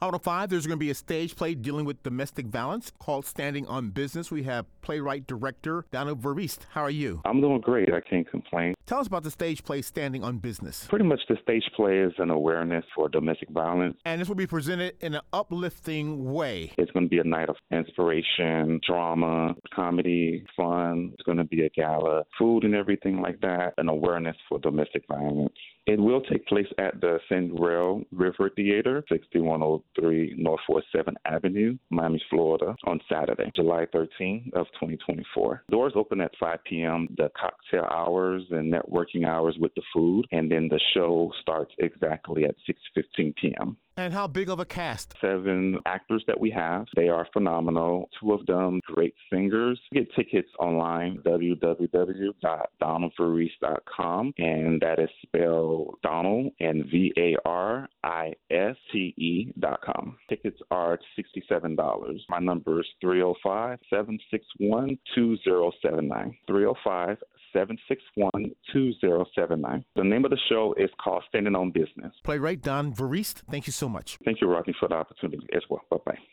Out of 5, there's going to be a stage play dealing with domestic violence called Standing on Business. We have playwright director Donald Veriste. How are you? I'm doing great. I can't complain. Tell us about the stage play Standing on Business. Pretty much the stage play is an awareness for domestic violence. And this will be presented in an uplifting way. It's going to be a night of inspiration, drama, comedy, fun. It's going to be a gala, food and everything like that, an awareness for domestic violence. It will take place at the Sandrell River Theater, 6103 North 47th Avenue, Miami, Florida, on Saturday, July 13th of 2024. Doors open at 5 p.m., the cocktail hours and networking hours with the food, and then the show starts exactly at 6:15 p.m. And how big of a cast? 7 actors that we have. They are phenomenal. 2 of them great singers. Get tickets online, www.donaldveriste.com, and that is spelled Donald and VARISTE.com. Tickets are $67. My number is 305-761-2079. 305-761-2079. The name of the show is called Standing on Business. Playwright Don Veriste, thank you so much. Thank you, Rodney, for the opportunity as well. Bye-bye.